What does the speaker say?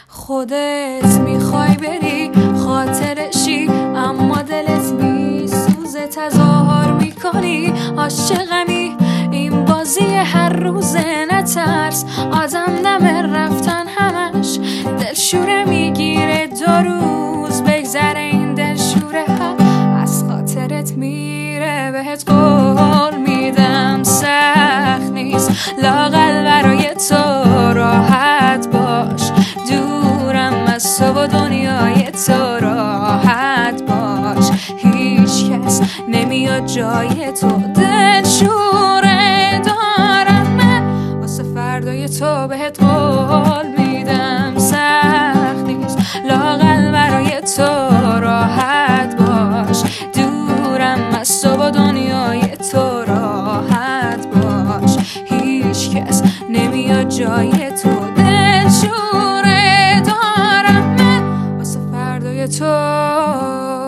خودت میخوای بری خاطرشی، اما دلت میسوزه، تظاهر میکنی عاشقمی. این بازی هر روزه، نترس آدم نمه رفتن همش دلشوره میگیره. 2 روز بگذره این دلشوره ها از خاطرت میره. بهت قول میدم سخت نیست لااقل برای تو راحت باش. دورم از تو و دنیای تو راحت باش. هیچ کس نمیاد جای تو. دلشوره دارم من واسه فردای تو. بهت قول میدم سخت نیست لااقل برای تو راحت باش. دورم از تو و دنیای تو راحت باش. هیچ کس نمیاد جای تو. دلشوره دارم من واسه فردای تو.